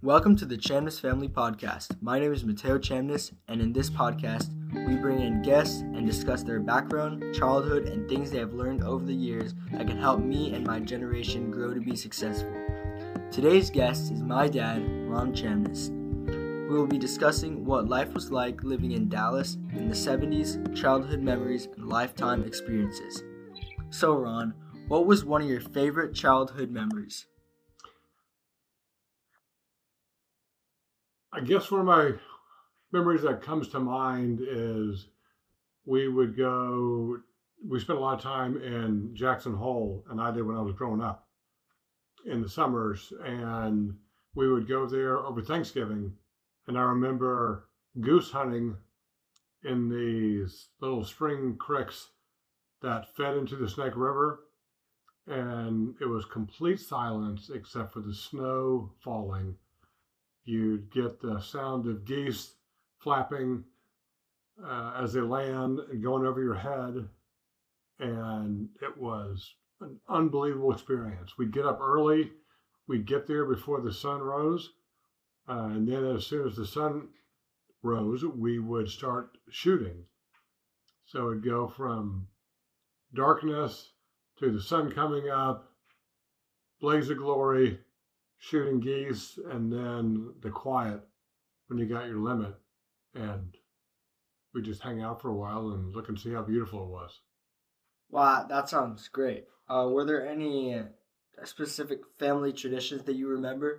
Welcome to the Chamness Family Podcast. My name is Mateo Chamness, and in this podcast, we bring in guests and discuss their background, childhood, and things they have learned over the years that can help me and my generation grow to be successful. Today's guest is my dad, Ron Chamness. We will be discussing what life was like living in Dallas in the 70s, childhood memories, and lifetime experiences. So, Ron, what was one of your favorite childhood memories? I guess one of my memories that comes to mind is we spent a lot of time in Jackson Hole, and I did when I was growing up in the summers, and we would go there over Thanksgiving. And I remember goose hunting in these little spring creeks that fed into the Snake River, and it was complete silence except for the snow falling. You'd get the sound of geese flapping as they land and going over your head. And it was an unbelievable experience. We'd get up early. We'd get there before the sun rose. And then as soon as the sun rose, we would start shooting. So it'd go from darkness to the sun coming up, blaze of glory, shooting geese, and then the quiet when you got your limit. And we just hang out for a while and look and see how beautiful it was. Wow, that sounds great. Were there any specific family traditions that you remember?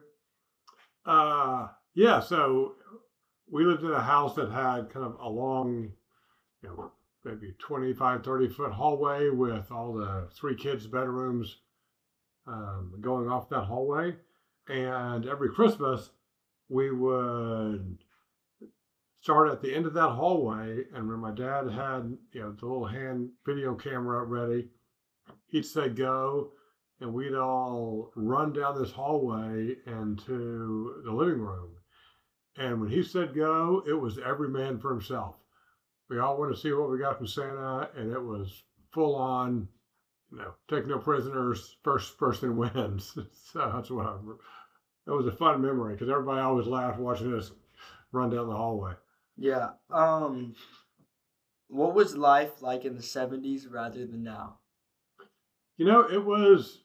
Yeah, so we lived in a house that had kind of a long, maybe 25, 30-foot hallway with all the three kids' bedrooms going off that hallway. And every Christmas, we would start at the end of that hallway. And when my dad had, the little hand video camera ready, he'd say go, and we'd all run down this hallway into the living room. And when he said go, it was every man for himself. We all wanted to see what we got from Santa, and it was full on, take no prisoners, first person wins. So that's what that was a fun memory because everybody always laughed watching us run down the hallway. Yeah. What was life like in the 70s rather than now? It was,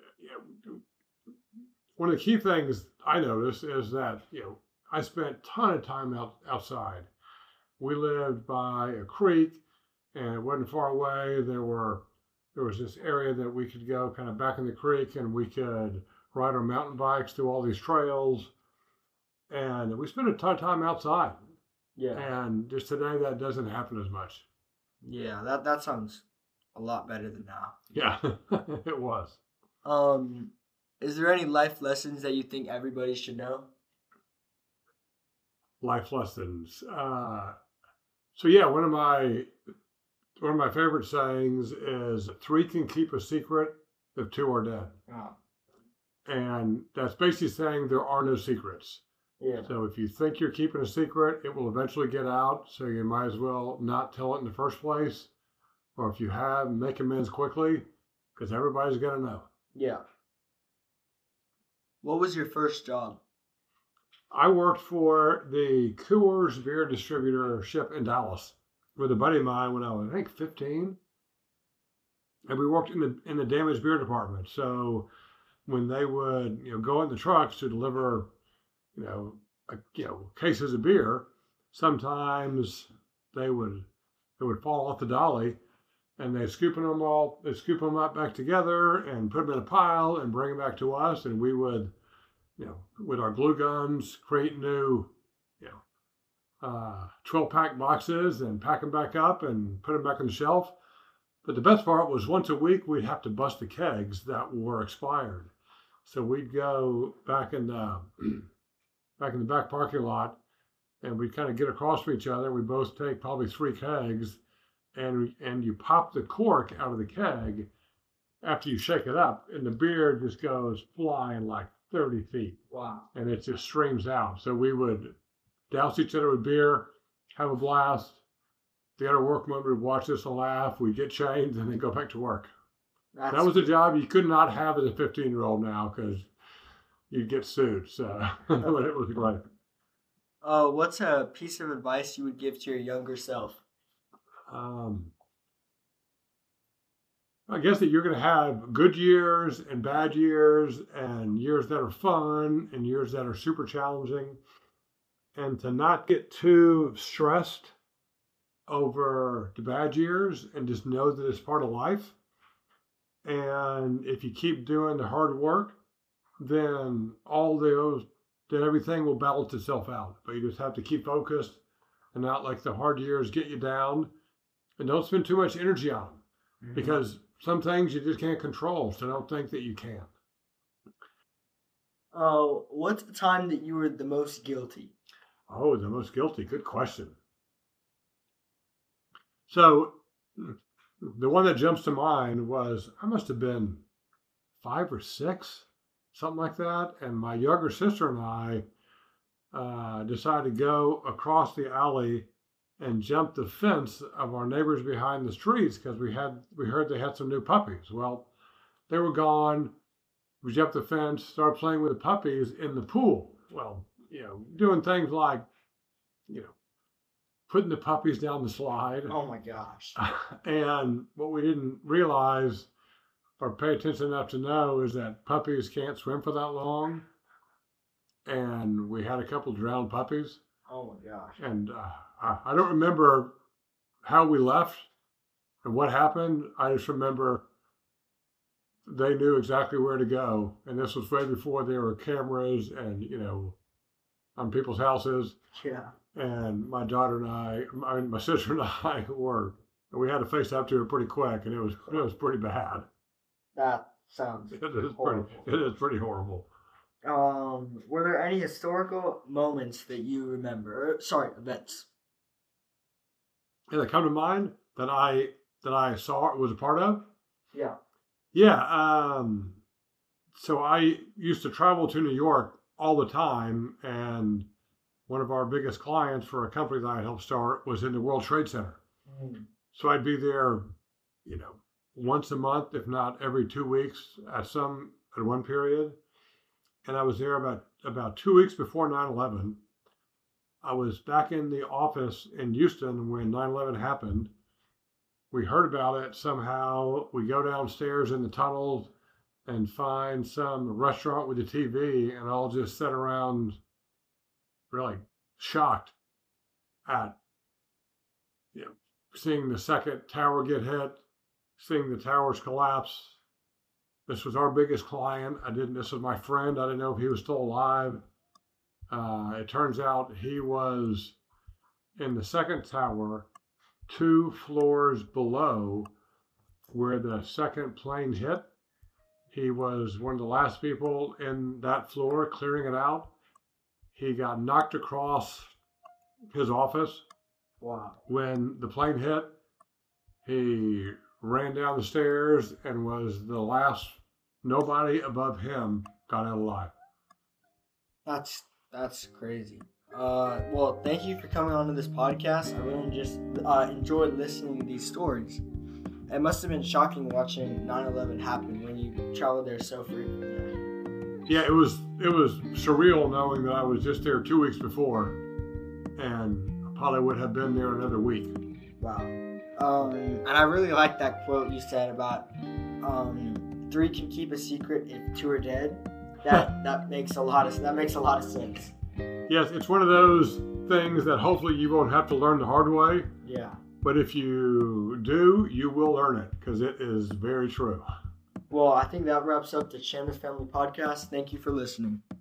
one of the key things I noticed is that, I spent a ton of time outside. We lived by a creek, and it wasn't far away. There was this area that we could go kind of back in the creek, and we could ride our mountain bikes through all these trails. And we spent a ton of time outside. Yeah. And just today, that doesn't happen as much. Yeah, that sounds a lot better than now. Yeah, it was. Is there any life lessons that you think everybody should know? Life lessons. So yeah, one of my favorite sayings is 3 can keep a secret if 2 are dead. Oh. And that's basically saying there are no secrets. Yeah. So if you think you're keeping a secret, it will eventually get out. So you might as well not tell it in the first place. Or if you have, make amends quickly because everybody's going to know. Yeah. What was your first job? I worked for the Coors beer distributorship in Dallas with a buddy of mine when I was, I think, 15. And we worked in the damaged beer department. So when they would, go in the trucks to deliver, cases of beer, sometimes they would fall off the dolly, and they'd scoop them up back together and put them in a pile and bring them back to us, and we would, with our glue guns, create new, 12-pack boxes and pack them back up and put them back on the shelf. But the best part was once a week, we'd have to bust the kegs that were expired. So we'd go back in the back parking lot, and we'd kind of get across from each other. We both take probably 3 kegs, and you pop the cork out of the keg after you shake it up, and the beer just goes flying like 30 feet. Wow. And it just streams out. So we would douse each other with beer, have a blast. The other workmen would watch us and laugh. We'd get changed and then go back to work. That was a job you could not have as a 15-year-old now because you'd get sued. So it was great. What's a piece of advice you would give to your younger self? I guess that you're going to have good years and bad years and years that are fun and years that are super challenging, and to not get too stressed over the bad years and just know that it's part of life. And if you keep doing the hard work, then everything will balance itself out. But you just have to keep focused and not let the hard years get you down, and don't spend too much energy on them because some things you just can't control. So don't think that you can. What's the time that you were the most guilty? Oh, the most guilty. Good question. So the one that jumps to mind was I must have been 5 or 6, something like that. And my younger sister and I decided to go across the alley and jump the fence of our neighbors behind the streets because we heard they had some new puppies. Well, they were gone. We jumped the fence, started playing with the puppies in the pool. Well, doing things like, putting the puppies down the slide. Oh my gosh. And what we didn't realize or pay attention enough to know is that puppies can't swim for that long. And we had a couple drowned puppies. Oh my gosh. And I don't remember how we left and what happened. I just remember they knew exactly where to go. And this was way before there were cameras and, on people's houses. Yeah. And my my sister and I we had to face up to it pretty quick, and it was pretty bad. That sounds horrible. It is pretty horrible. Were there any historical moments that you remember? Events. Yeah, that come to mind that I saw was a part of? Yeah. Yeah. So I used to travel to New York all the time, and one of our biggest clients for a company that I helped start was in the World Trade Center. So I'd be there, once a month, if not every 2 weeks at one period. And I was there about 2 weeks before 9/11. I was back in the office in Houston when 9/11 happened. We heard about it somehow. We go downstairs in the tunnels and find some restaurant with a TV, and I'll just sit around really shocked at seeing the second tower get hit, seeing the towers collapse. This was our biggest client. This was my friend. I didn't know if he was still alive. It turns out he was in the second tower, 2 floors below where the second plane hit. He was one of the last people in that floor clearing it out. He got knocked across his office. Wow. When the plane hit, he ran down the stairs and was the last. Nobody above him got out alive. That's crazy. Well, thank you for coming on to this podcast. I really just enjoyed listening to these stories. It must have been shocking watching 9/11 happen when you traveled there so frequently. Yeah, it was surreal knowing that I was just there 2 weeks before, and probably would have been there another week. Wow. And I really like that quote you said about 3 can keep a secret if 2 are dead. That makes a lot of sense. Yes, it's one of those things that hopefully you won't have to learn the hard way. Yeah. But if you do, you will learn it because it is very true. Well, I think that wraps up the Chamness Family Podcast. Thank you for listening.